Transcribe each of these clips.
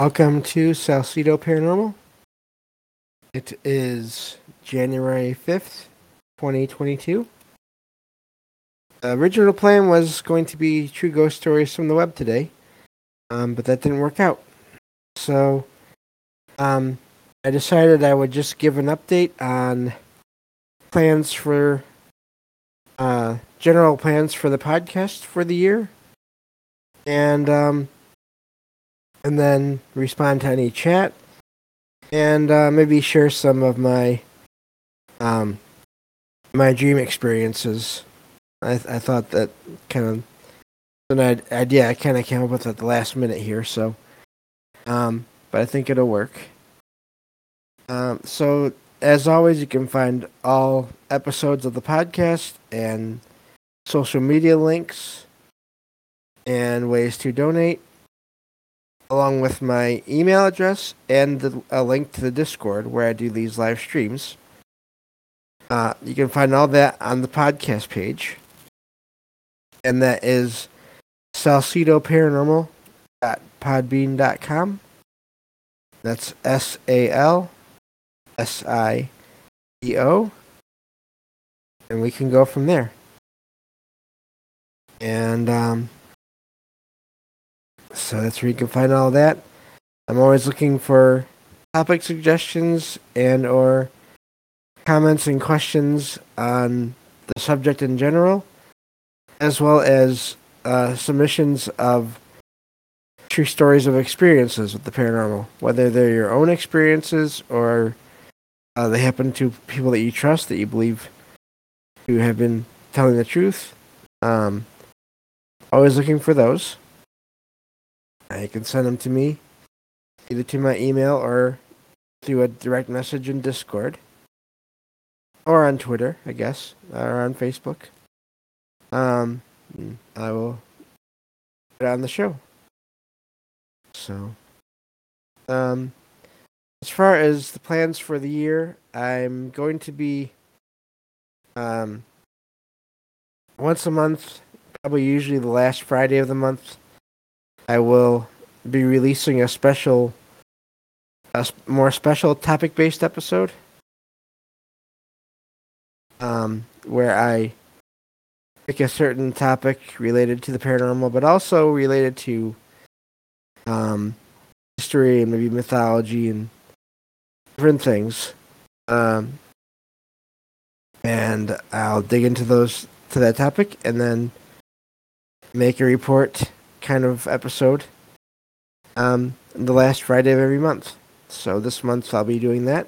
Welcome to Salcedo Paranormal. It is January 5th, 2022. The original plan was going to be true ghost stories from the web today, but that didn't work out. So, I decided I would just give an update on plans for, general plans for the podcast for the year, and then respond to any chat, and maybe share some of my my dream experiences. I thought that kind of an idea I kind of came up with at the last minute here, so but I think it'll work. So as always, you can find all episodes of the podcast and social media links and ways to donate, along with my email address and a link to the Discord where I do these live streams. You can find all that on the podcast page, and that is salcedoparanormal.podbean.com. That's SALSIEO, and we can go from there. And so that's where you can find all that. I'm always looking for topic suggestions and or comments and questions on the subject in general, as well as submissions of true stories of experiences with the paranormal, whether they're your own experiences or they happen to people that you trust, that you believe who have been telling the truth. Always looking for those. You can send them to me, either to my email or through a direct message in Discord, or on Twitter, I guess, or on Facebook. I will put it on the show. So, as far as the plans for the year, I'm going to be once a month, probably usually the last Friday of the month, I will be releasing a more special topic-based episode, where I pick a certain topic related to the paranormal, but also related to history and maybe mythology and different things. And I'll dig into that topic and then make a report kind of episode the last Friday of every month. So this month I'll be doing that.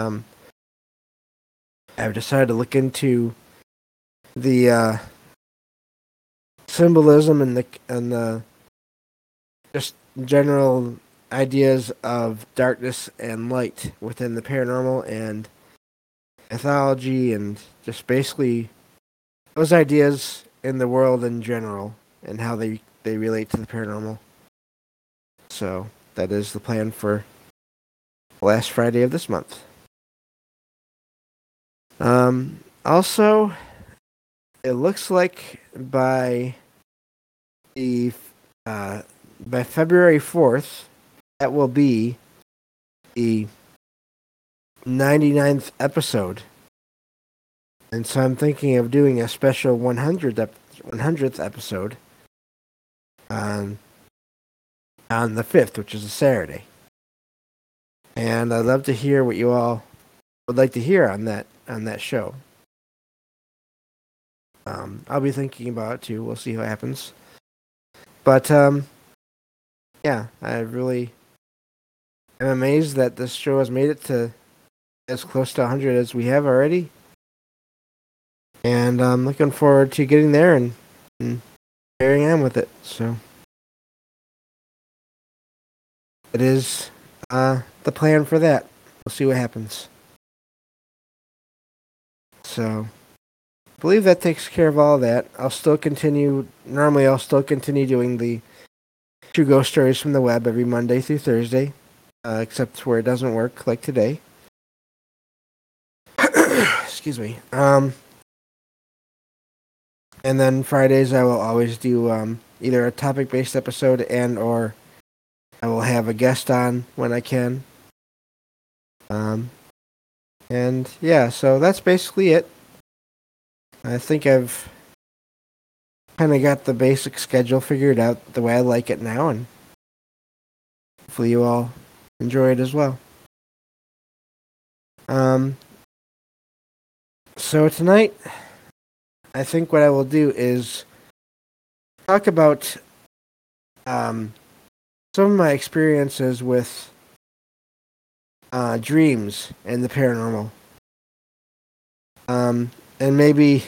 I've decided to look into the symbolism and the just general ideas of darkness and light within the paranormal and mythology, and just basically those ideas in the world in general and how they relate to the paranormal. So that is the plan for last Friday of this month. Also, it looks like by February 4th, that will be the 99th episode. And so I'm thinking of doing a special 100th episode on the 5th, which is a Saturday. And I'd love to hear what you all would like to hear on that show. I'll be thinking about it too. We'll see what happens. But yeah, I really am amazed that this show has made it to as close to 100 as we have already. And I'm looking forward to getting there and carrying on with it. So it is the plan for that. We'll see what happens. So I believe that takes care of all that. I'll still continue doing the true ghost stories from the web every Monday through Thursday, except where it doesn't work, like today. Excuse me. And then Fridays I will always do either a topic-based episode and or I will have a guest on when I can. And yeah, so that's basically it. I think I've kind of got the basic schedule figured out the way I like it now, and hopefully you all enjoy it as well. So tonight, I think what I will do is talk about some of my experiences with dreams and the paranormal. And maybe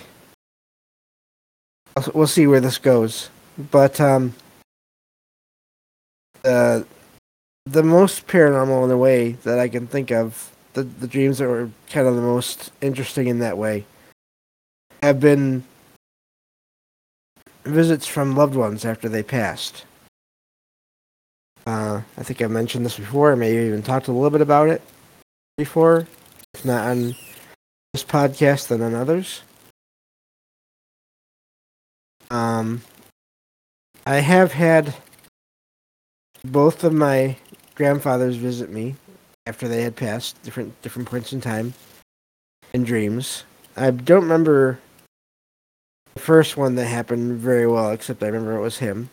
we'll see where this goes. But the most paranormal in a way that I can think of, the dreams that were kind of the most interesting in that way, have been visits from loved ones after they passed. I think I mentioned this before. I may have even talked a little bit about it before. If not on this podcast, then on others. I have had both of my grandfathers visit me after they had passed, different points in time, in dreams. I don't remember the first one that happened very well, except I remember it was him.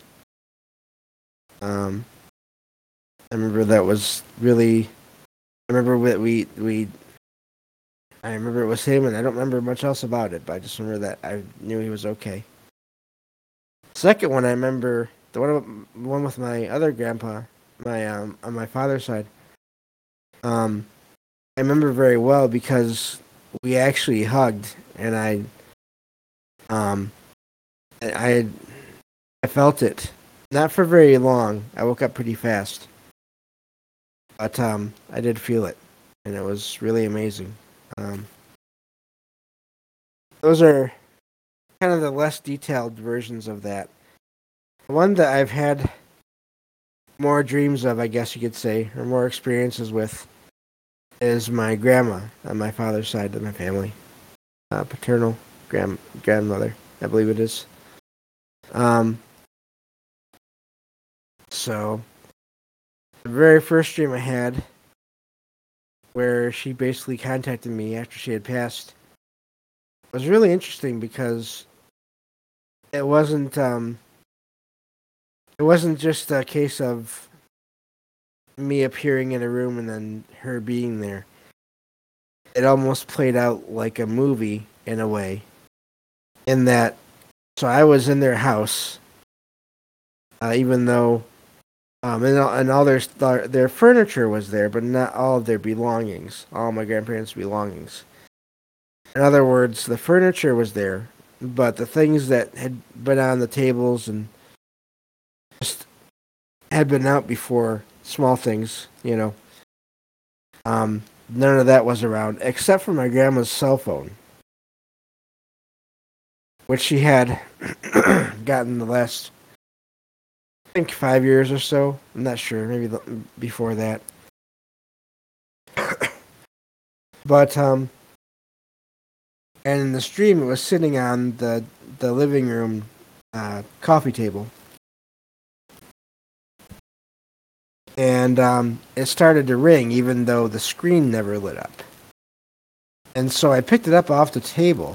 I remember that was really. I remember that we. I remember it was him, and I don't remember much else about it. But I just remember that I knew he was okay. Second one, I remember the one with my other grandpa, my on my father's side. I remember very well because we actually hugged, and um, I felt it. Not for very long. I woke up pretty fast, but I did feel it, and it was really amazing. Those are kind of the less detailed versions of that. The one that I've had more dreams of, I guess you could say, or more experiences with, is my grandma on my father's side of my family, paternal grandmother, I believe it is. So the very first dream I had, where she basically contacted me after she had passed, was really interesting because it wasn't just a case of me appearing in a room and then her being there. It almost played out like a movie in a way. In that, so I was in their house, even though, and all their furniture was there, but not all of their belongings, all my grandparents' belongings. In other words, the furniture was there, but the things that had been on the tables and just had been out before, small things, none of that was around, except for my grandma's cell phone, which she had gotten the last, I think, 5 years or so. I'm not sure, maybe before that. But and in the stream, it was sitting on the living room coffee table, and it started to ring, even though the screen never lit up. And so I picked it up off the table,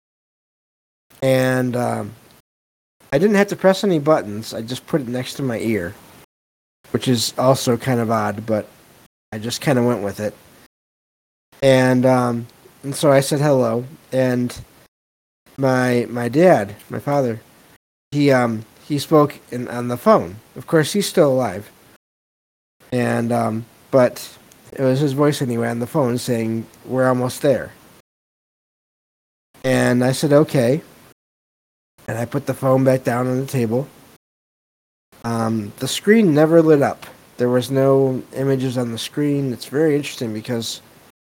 and I didn't have to press any buttons. I just put it next to my ear, which is also kind of odd, but I just kind of went with it. And so I said hello, and my dad, my father, he spoke on the phone. Of course, he's still alive, and but it was his voice anyway on the phone saying, "We're almost there." And I said, "Okay," and I put the phone back down on the table. The screen never lit up. There was no images on the screen. It's very interesting because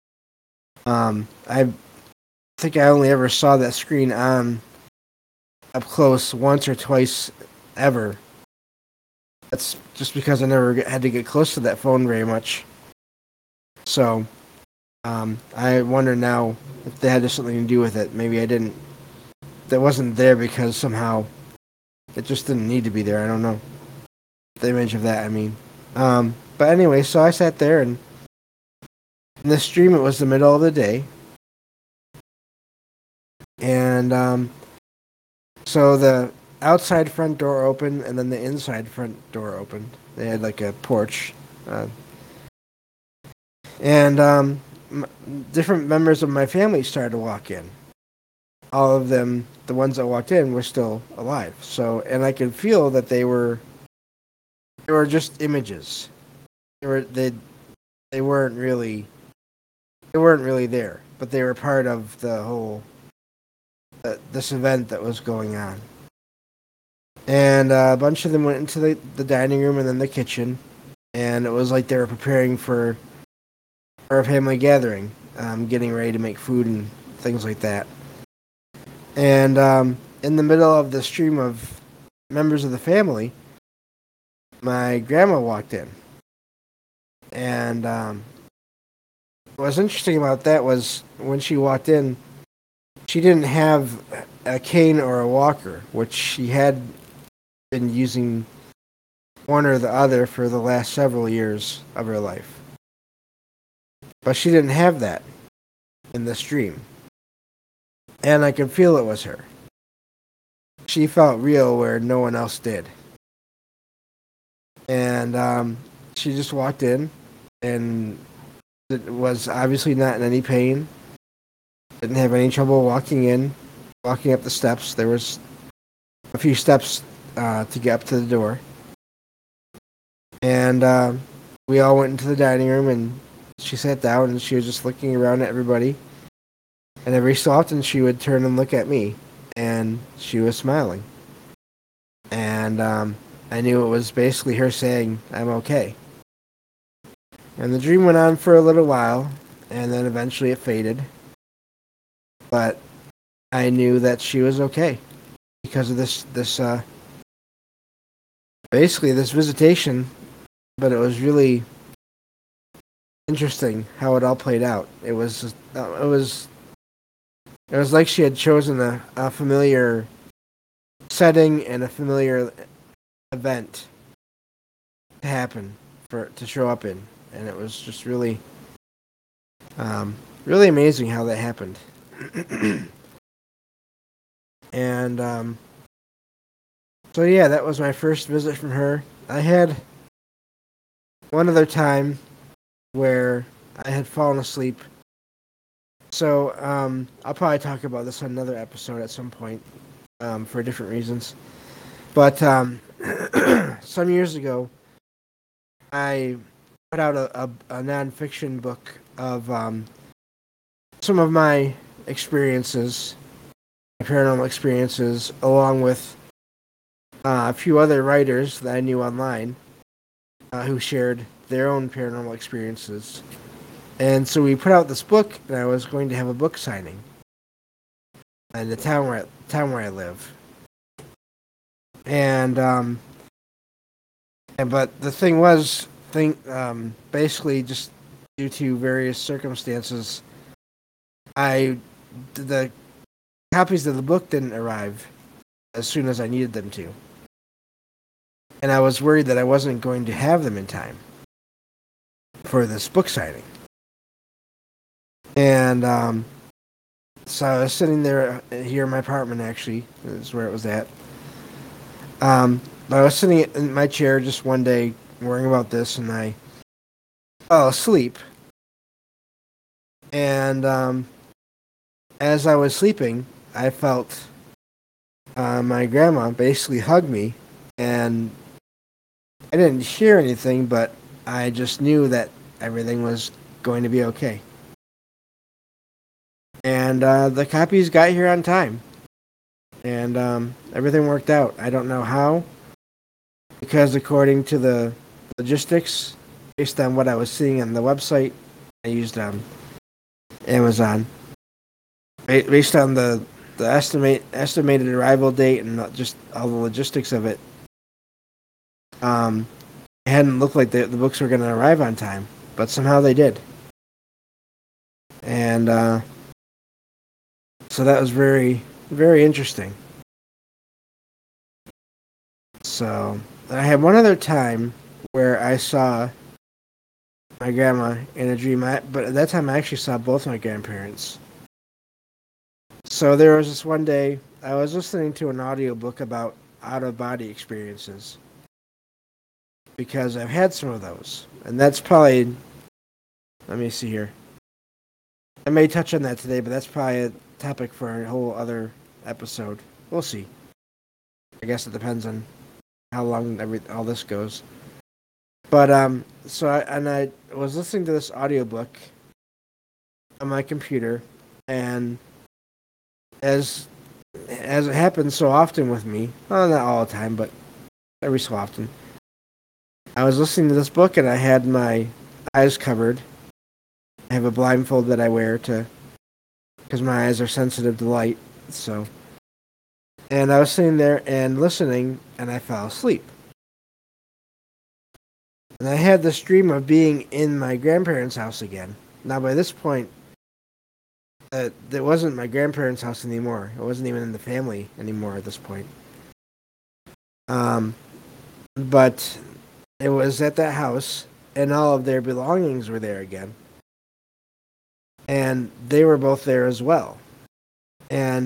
I think I only ever saw that screen on up close once or twice ever. That's just because I never had to get close to that phone very much. So I wonder now if that had something to do with it. Maybe I didn't. That wasn't there because somehow it just didn't need to be there. I don't know. The image of that, I mean. But anyway, so I sat there, and in this dream, it was the middle of the day. And so the outside front door opened, and then the inside front door opened. They had like a porch. Uh, and different members of my family started to walk in. All of them, the ones that walked in, were still alive. So, and I could feel that they were just images. They weren't really there, but they were part of the whole this event that was going on. And a bunch of them went into the dining room and then the kitchen, and it was like they were preparing for a family gathering, getting ready to make food and things like that. And in the middle of the stream of members of the family, my grandma walked in. And what was interesting about that was when she walked in, she didn't have a cane or a walker, which she had been using one or the other for the last several years of her life. But she didn't have that in this dream. And I could feel it was her. She felt real where no one else did. And she just walked in and was obviously not in any pain. Didn't have any trouble walking up the steps. There was a few steps to get up to the door. And we all went into the dining room, and she sat down, and she was just looking around at everybody. And every so often, she would turn and look at me, and she was smiling. And I knew it was basically her saying, "I'm okay." And the dream went on for a little while, and then eventually it faded. But I knew that she was okay because of this basically this visitation. But it was really interesting how it all played out. It was like she had chosen a familiar setting and a familiar event to happen to show up in, and it was just really really amazing how that happened. And so yeah, that was my first visit from her. I had one other time where I had fallen asleep. So I'll probably talk about this on another episode at some point for different reasons. But some years ago, I put out a nonfiction book of some of my experiences, my paranormal experiences, along with a few other writers that I knew online who shared their own paranormal experiences. And so we put out this book, and I was going to have a book signing in the town where I live. And but the thing was, basically just due to various circumstances, the copies of the book didn't arrive as soon as I needed them to. And I was worried that I wasn't going to have them in time for this book signing. And so I was sitting there here in my apartment, actually. Is where it was at. I was sitting in my chair just one day worrying about this, and I fell asleep. And as I was sleeping, I felt my grandma basically hug me, and I didn't hear anything, but I just knew that everything was going to be okay. And the copies got here on time. And everything worked out. I don't know how, because according to the logistics, based on what I was seeing on the website, I used Amazon. Based on the estimated arrival date and just all the logistics of it, it hadn't looked like the books were going to arrive on time, but somehow they did. And so that was very, very interesting. So I had one other time where I saw my grandma in a dream. But at that time, I actually saw both my grandparents. So there was this one day I was listening to an audiobook about out of body experiences because I've had some of those. And that's probably, let me see here. I may touch on that today, but that's probably a topic for a whole other episode. We'll see. I guess it depends on how long all this goes. But I was listening to this audiobook on my computer, and as it happens so often with me, well, not all the time, but every so often, I was listening to this book and I had my eyes covered. I have a blindfold that I wear because my eyes are sensitive to light. So, and I was sitting there and listening, and I fell asleep. And I had this dream of being in my grandparents' house again. Now, by this point, it wasn't my grandparents' house anymore. It wasn't even in the family anymore at this point. But it was at that house, and all of their belongings were there again. And they were both there as well. And,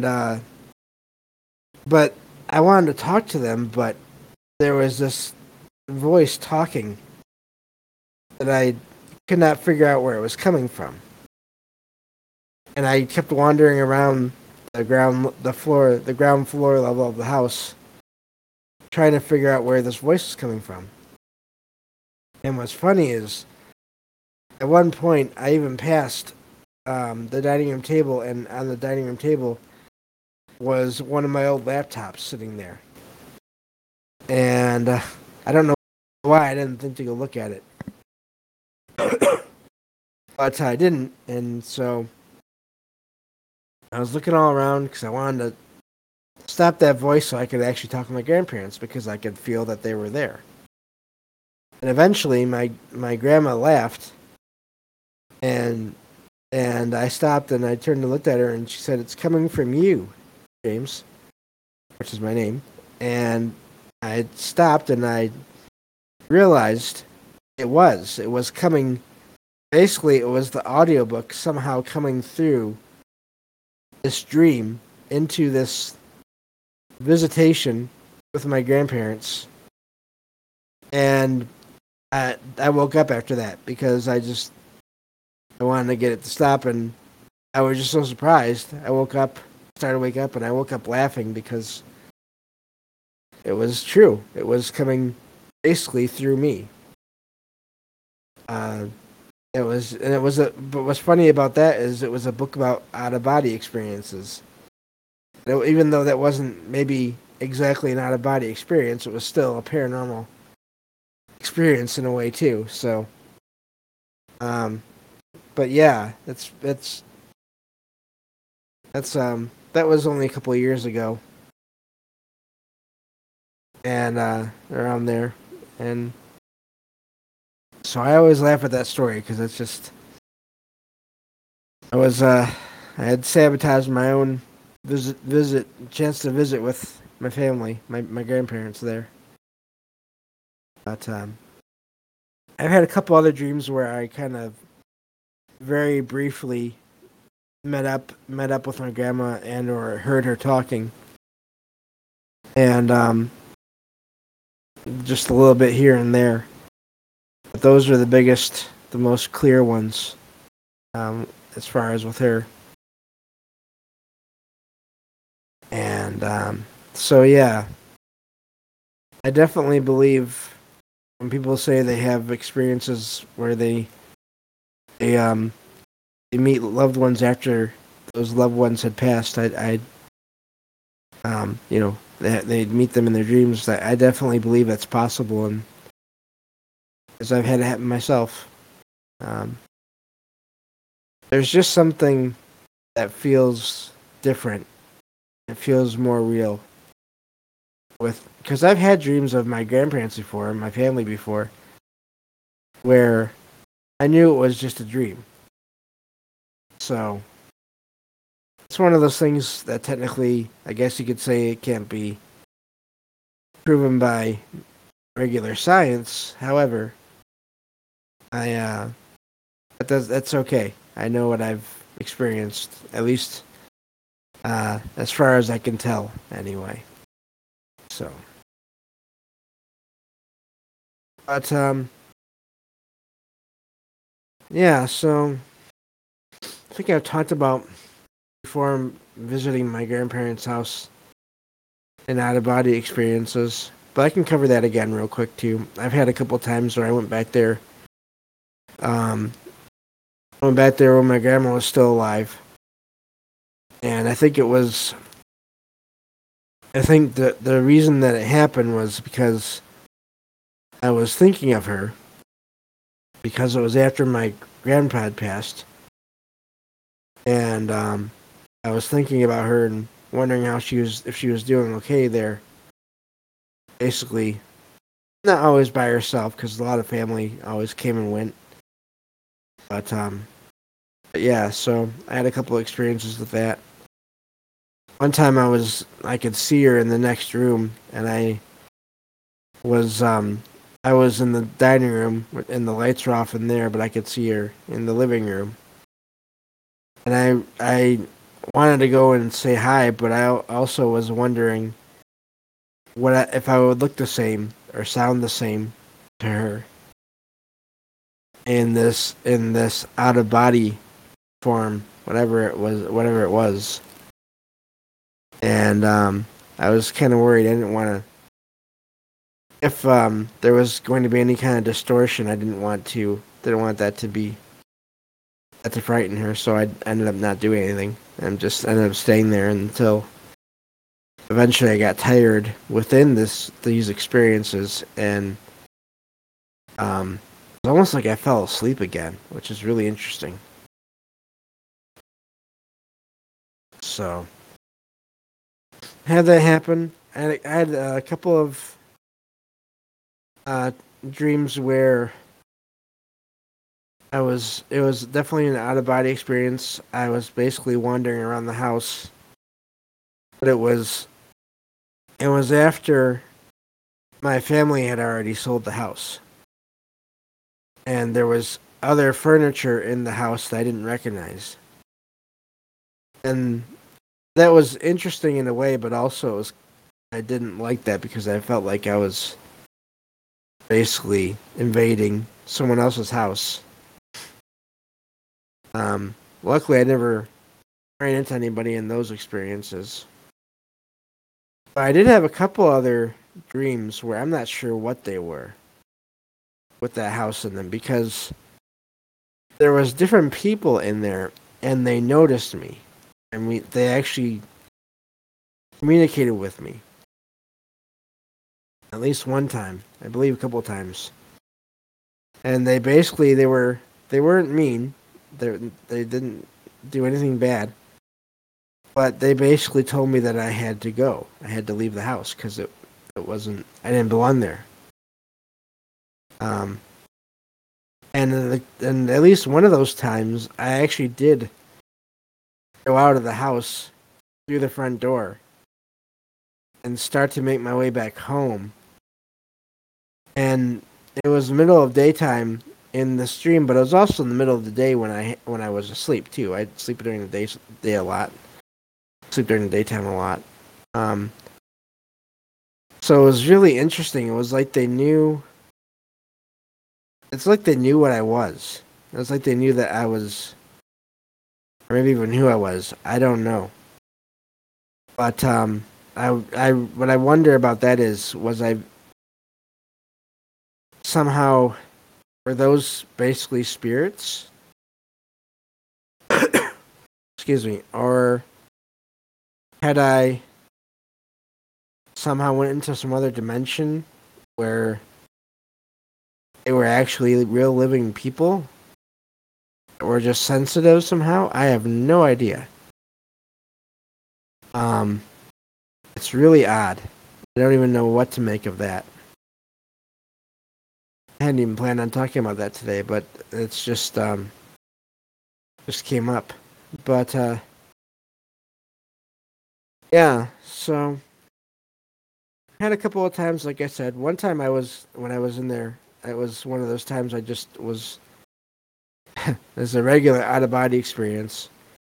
but I wanted to talk to them, but there was this voice talking that I could not figure out where it was coming from. And I kept wandering around the ground floor level of the house, trying to figure out where this voice was coming from. And what's funny is, at one point, I even passed the dining room table, and on the dining room table was one of my old laptops sitting there. And I don't know why I didn't think to go look at it. But I didn't, and so I was looking all around because I wanted to stop that voice so I could actually talk to my grandparents because I could feel that they were there. And eventually my grandma laughed, and I stopped and I turned and looked at her, and she said, "It's coming from you, James," which is my name. And I stopped and I realized it was coming. Basically, it was the audiobook somehow coming through this dream into this visitation with my grandparents. And I woke up after that because I wanted to get it to stop, and I was just so surprised. I woke up, and I woke up laughing because it was true. It was coming basically through me. But what's funny about that is it was a book about out-of-body experiences. Even though that wasn't maybe exactly an out-of-body experience, it was still a paranormal experience in a way too. So, but yeah, that was only a couple of years ago, and around there, and so I always laugh at that story because it's just I had sabotaged my own chance to visit with my family, my grandparents there. But I've had a couple other dreams where I kind of very briefly met up with my grandma and or heard her talking, and just a little bit here and there. But those are the most clear ones, as far as with her. And so yeah, I definitely believe when people say they have experiences where they meet loved ones after those loved ones had passed. They meet them in their dreams. I definitely believe that's possible, and as I've had it happen myself. There's just something that feels different. It feels more real. Because I've had dreams of my grandparents before, and my family before, where I knew it was just a dream. So it's one of those things that technically, I guess you could say, it can't be proven by regular science. However, I that's okay. I know what I've experienced, at least as far as I can tell, anyway. So, but yeah. So I think I've talked about before visiting my grandparents' house and out of body experiences, but I can cover that again real quick too. I've had a couple times where I went back there. Um, I went back there when my grandma was still alive, and I think it was. I think the reason that it happened was because I was thinking of her because it was after my grandpa had passed, and I was thinking about her and wondering how she was, if she was doing okay there. Basically, not always by herself because a lot of family always came and went, but yeah. So I had a couple of experiences with that. One time I could see her in the next room, and was I was in the dining room and the lights were off in there, but I could see her in the living room. And I wanted to go and say hi, but I also was wondering if I would look the same or sound the same to her in this out of body form, whatever it was. And I was kind of worried. I didn't want to. If there was going to be any kind of distortion, I didn't want that to be that to frighten her. So I ended up not doing anything and just ended up staying there until eventually I got tired within these experiences, and it was almost like I fell asleep again, which is really interesting. So had that happen. I had a couple of uh, dreams where it was definitely an out of body experience. I was basically wandering around the house, but it was after my family had already sold the house, and there was other furniture in the house that I didn't recognize, and that was interesting in a way, but also I didn't like that because I felt like I was basically invading someone else's house. Luckily, I never ran into anybody in those experiences. But I did have a couple other dreams where I'm not sure what they were with that house in them because there was different people in there and they noticed me and they actually communicated with me at least one time, I believe a couple of times. And they weren't mean. They didn't do anything bad. But they basically told me that I had to go. I had to leave the house because it wasn't. I didn't belong there. Um, and at least one of those times, I actually did go out of the house through the front door and start to make my way back home. And it was the middle of daytime in the stream, but it was also in the middle of the day when I was asleep too. I'd sleep during the day a lot, sleep during the daytime a lot. Um, so it was really interesting. It was like they knew. It's like they knew what I was. It was like they knew that I was, or maybe even who I was. I don't know. But what I wonder about that is, was I somehow, were those basically spirits? Excuse me, or had I somehow went into some other dimension where they were actually real living people, or just sensitive somehow? I have no idea. Um, it's really odd. I don't even know what to make of that. I hadn't even planned on talking about that today, but it's just came up. But yeah, so had a couple of times, like I said. One time when I was in there, it was one of those times I just was, as a regular out of body experience,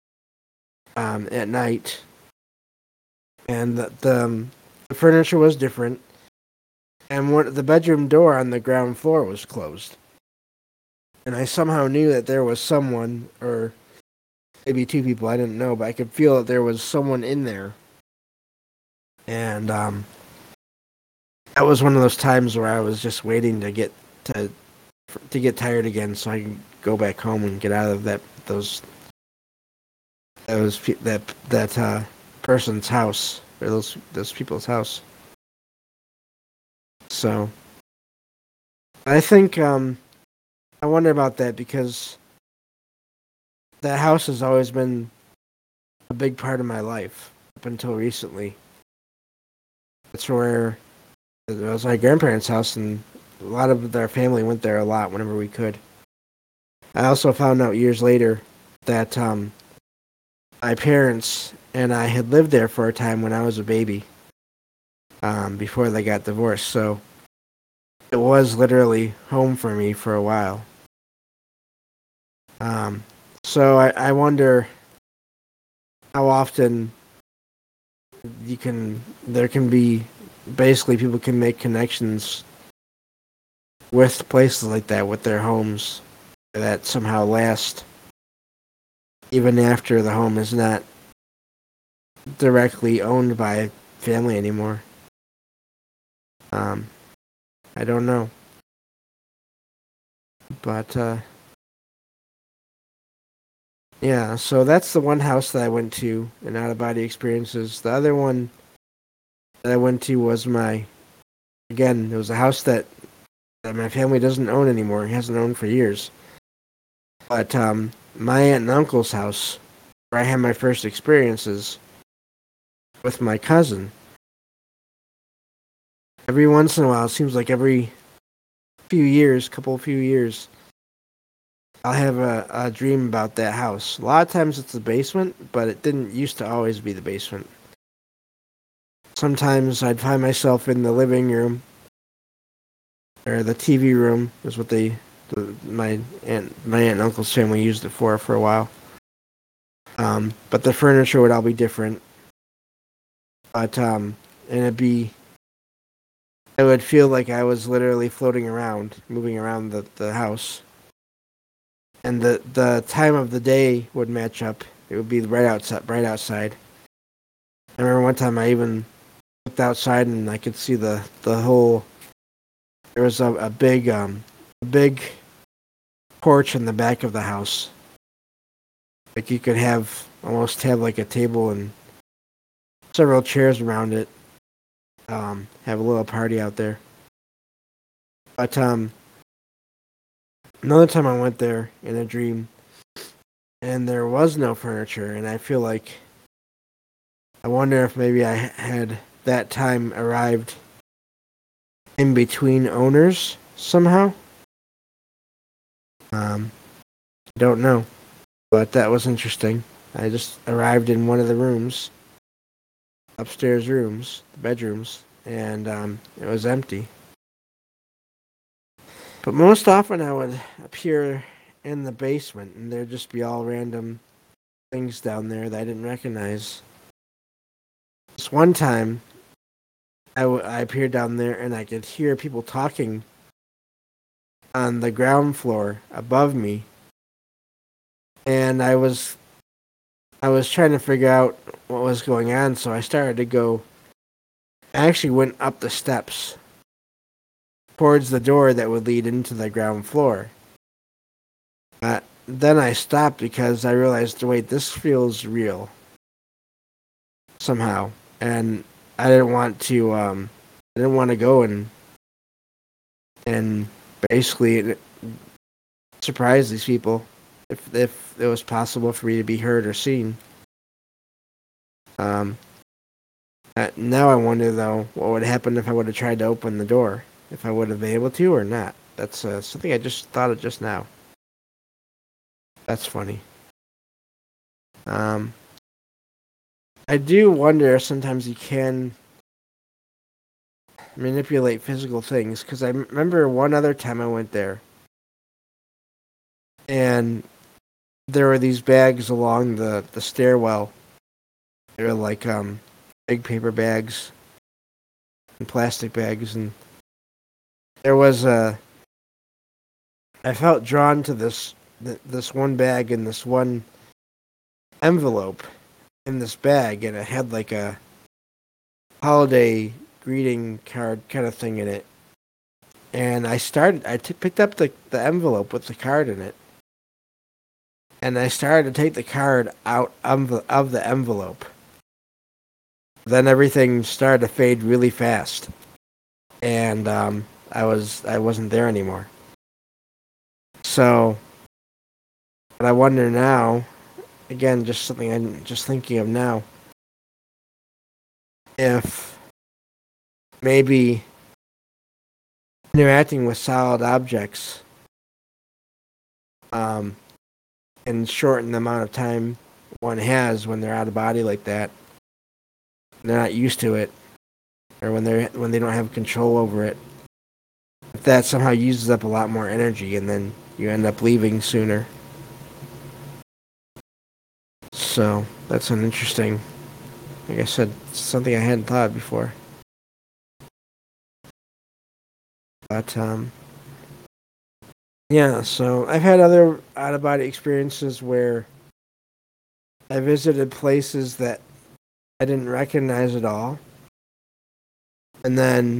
at night. And the furniture was different. And the bedroom door on the ground floor was closed. And I somehow knew that there was someone, or maybe two people, I didn't know, but I could feel that there was someone in there. And that was one of those times where I was just waiting to to get tired again, so I can go back home and get out of that person's house, or those people's house. So I think I wonder about that because that house has always been a big part of my life up until recently. That's where it was my grandparents' house, and a lot of their family went there a lot whenever we could. I also found out years later that my parents and I had lived there for a time when I was a baby, before they got divorced. So it was literally home for me for a while. Um, so I wonder how often there can be, basically people can make connections with places like that, with their homes, that somehow last even after the home is not directly owned by family anymore. Um, I don't know, but yeah. So that's the one house that I went to in out of body experiences. The other one that I went to was again, it was a house that my family doesn't own anymore. It hasn't owned for years. But my aunt and uncle's house, where I had my first experiences with my cousin. Every once in a while, it seems like every few years, I'll have a dream about that house. A lot of times it's the basement, but it didn't used to always be the basement. Sometimes I'd find myself in the living room, or the TV room is what my aunt and uncle's family used it for a while. But the furniture would all be different. But and it would feel like I was literally floating around, moving around the house. And the time of the day would match up. It would be right outside. Right outside. I remember one time I even looked outside and I could see the whole. There was a big porch in the back of the house. Like you could almost have like a table and several chairs around it. Have a little party out there. But another time I went there in a dream, and there was no furniture, and I feel like I wonder if maybe I had that time arrived in between owners somehow. I don't know, but that was interesting. I just arrived in one of the rooms, upstairs rooms, the bedrooms, and it was empty. But most often I would appear in the basement, and there'd just be all random things down there that I didn't recognize. This one time, I appeared down there, and I could hear people talking on the ground floor above me, and I was trying to figure out what was going on, so I started to go. I actually went up the steps towards the door that would lead into the ground floor. Then I stopped because I realized, wait, this feels real somehow, and I didn't want to. I didn't want to go and basically surprise these people if it was possible for me to be heard or seen. Um, Now I wonder though, what would happen if I would have tried to open the door? If I would have been able to or not? That's something I just thought of just now. That's funny. Um, I do wonder if sometimes you can manipulate physical things. Because I remember one other time I went there, and there were these bags along the stairwell. They were like big paper bags and plastic bags, and there was a. I felt drawn to this one bag and this one envelope in this bag, and it had like a holiday greeting card kind of thing in it. And I picked up the envelope with the card in it, and I started to take the card out of the envelope. Then everything started to fade really fast, and I wasn't there anymore. So, but I wonder now, again, just something I'm just thinking of now, if maybe interacting with solid objects can shorten the amount of time one has when they're out of body like that. They're not used to it, or when they don't have control over it. If that somehow uses up a lot more energy, and then you end up leaving sooner. So that's an interesting. Like I said, something I hadn't thought of before. But yeah. So I've had other out of body experiences where I visited places that I didn't recognize at all, and then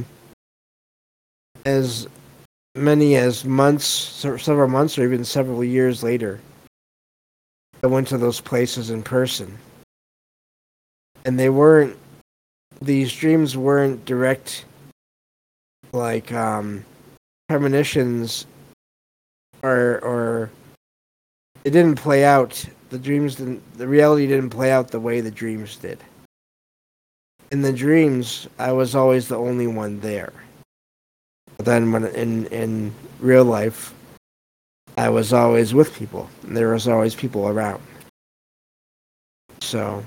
as many as months, several months, or even several years later, I went to those places in person, and these dreams weren't direct, like premonitions, or it didn't play out. The reality didn't play out the way the dreams did. In the dreams, I was always the only one there. But then when in real life, I was always with people, and there was always people around. So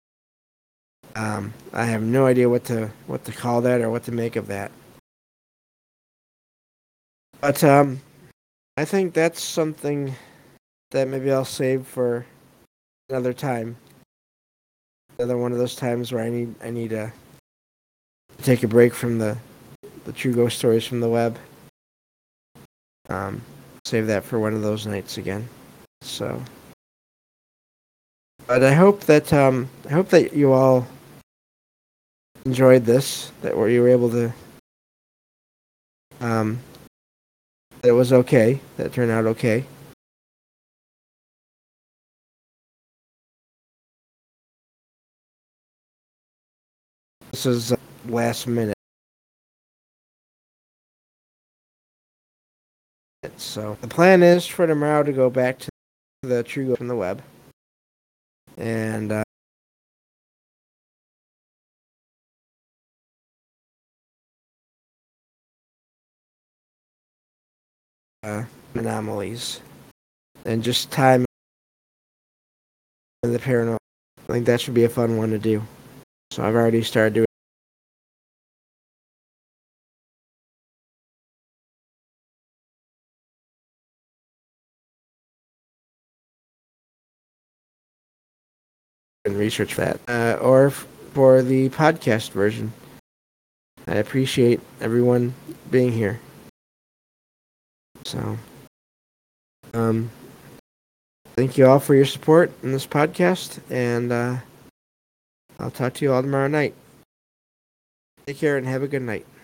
I have no idea what to call that or what to make of that. But I think that's something that maybe I'll save for another time. Another one of those times where I need to take a break from the true ghost stories from the web. Save that for one of those nights again. So, but I hope that you all enjoyed this. That you were able to. That it was okay. That it turned out okay. This is last minute. So the plan is for tomorrow to go back to the true ghost from the web, and anomalies, and just time in the paranormal. I think that should be a fun one to do. So I've already started doing and research for that, or for the podcast version. I appreciate everyone being here. So, thank you all for your support in this podcast, and I'll talk to you all tomorrow night. Take care and have a good night.